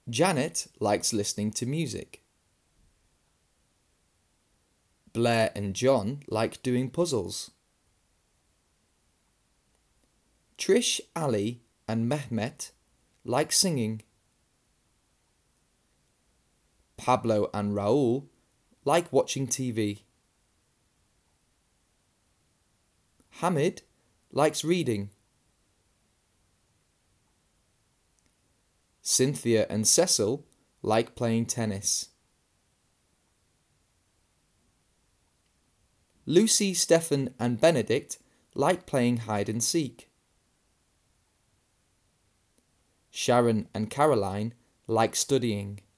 Janet likes listening to music. Blair and John like doing puzzles. Trish, Ali and Mehmet like singing. Pablo and Raul like watching TV. Hamid likes reading. Cynthia and Cecil like playing tennis. Lucy, Stefan and Benedict like playing hide and seek. Sharon and Caroline like studying.